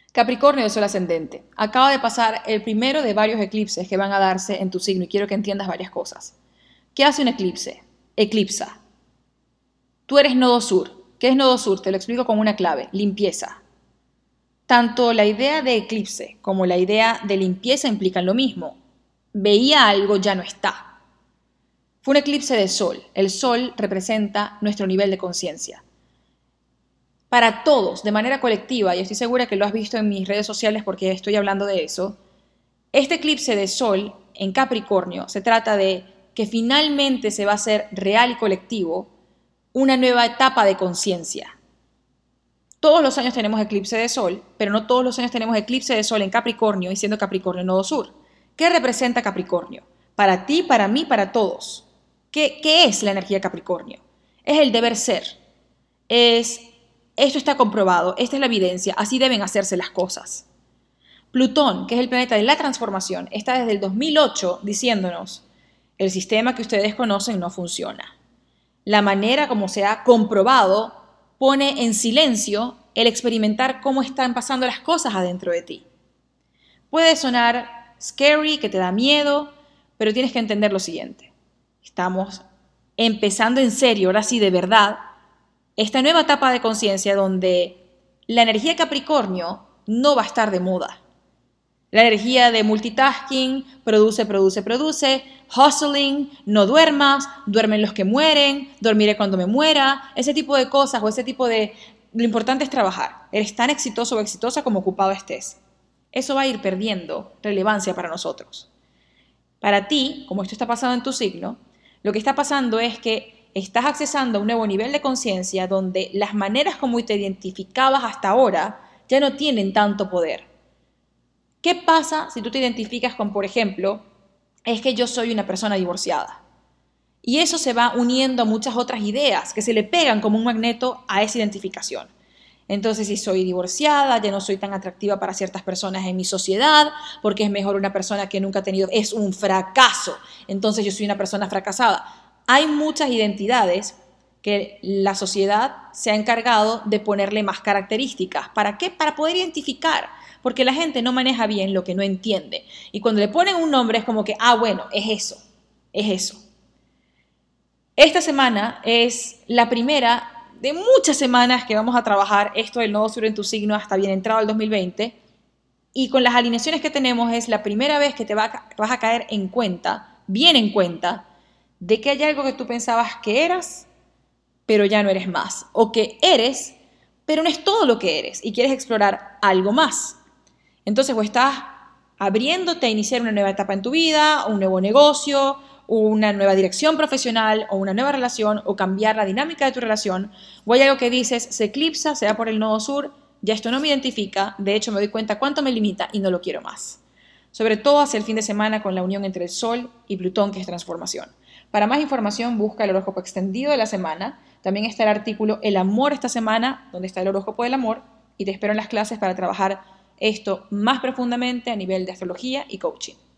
Capricornio de Sol ascendente. Acaba de pasar el primero de varios eclipses que van a darse en tu signo y quiero que entiendas varias cosas. ¿Qué hace un eclipse? Eclipsa. Tú eres nodo sur. ¿Qué es nodo sur? Te lo explico con una clave. Limpieza. Tanto la idea de eclipse como la idea de limpieza implican lo mismo. Veía algo, ya no está. Fue un eclipse de sol. El sol representa nuestro nivel de conciencia. Para todos, de manera colectiva, y estoy segura que lo has visto en mis redes sociales porque estoy hablando de eso, este eclipse de sol en Capricornio se trata de que finalmente se va a hacer real y colectivo una nueva etapa de conciencia. Todos los años tenemos eclipse de sol, pero no todos los años tenemos eclipse de sol en Capricornio y siendo Capricornio nodo sur. ¿Qué representa Capricornio? Para ti, para mí, para todos. ¿Qué es la energía de Capricornio? Es el deber ser. Esto está comprobado, esta es la evidencia, así deben hacerse las cosas. Plutón, que es el planeta de la transformación, está desde el 2008 diciéndonos, el sistema que ustedes conocen no funciona. La manera como se ha comprobado pone en silencio el experimentar cómo están pasando las cosas adentro de ti. Puede sonar scary, que te da miedo, pero tienes que entender lo siguiente. Estamos empezando en serio, ahora sí de verdad, esta nueva etapa de conciencia donde la energía Capricornio no va a estar de moda. La energía de multitasking, produce, hustling, no duermas, duermen los que mueren, dormiré cuando me muera, ese tipo de cosas o ese tipo de... Lo importante es trabajar. Eres tan exitoso o exitosa como ocupado estés. Eso va a ir perdiendo relevancia para nosotros. Para ti, como esto está pasando en tu signo, lo que está pasando es que estás accesando a un nuevo nivel de conciencia donde las maneras como te identificabas hasta ahora ya no tienen tanto poder. ¿Qué pasa si tú te identificas con, por ejemplo, es que yo soy una persona divorciada? Y eso se va uniendo a muchas otras ideas que se le pegan como un magneto a esa identificación. Entonces, si soy divorciada, ya no soy tan atractiva para ciertas personas en mi sociedad, porque es mejor una persona que nunca ha tenido, es un fracaso. Entonces, yo soy una persona fracasada. Hay muchas identidades que la sociedad se ha encargado de ponerle más características. ¿Para qué? Para poder identificar, porque la gente no maneja bien lo que no entiende. Y cuando le ponen un nombre es como que, bueno, es eso, es eso. Esta semana es la primera de muchas semanas que vamos a trabajar esto del nodo sur en tu signo hasta bien entrado el 2020. Y con las alineaciones que tenemos es la primera vez que te vas a caer en cuenta, bien en cuenta, de que hay algo que tú pensabas que eras, pero ya no eres más. O que eres, pero no es todo lo que eres y quieres explorar algo más. Entonces, o estás abriéndote a iniciar una nueva etapa en tu vida, un nuevo negocio, una nueva dirección profesional o una nueva relación o cambiar la dinámica de tu relación, o hay algo que dices, se eclipsa, se da por el nodo sur, ya esto no me identifica, de hecho me doy cuenta cuánto me limita y no lo quiero más. Sobre todo hacia el fin de semana con la unión entre el Sol y Plutón, que es transformación. Para más información busca el horóscopo extendido de la semana. También está el artículo El amor esta semana, donde está el horóscopo del amor, y te espero en las clases para trabajar esto más profundamente a nivel de astrología y coaching.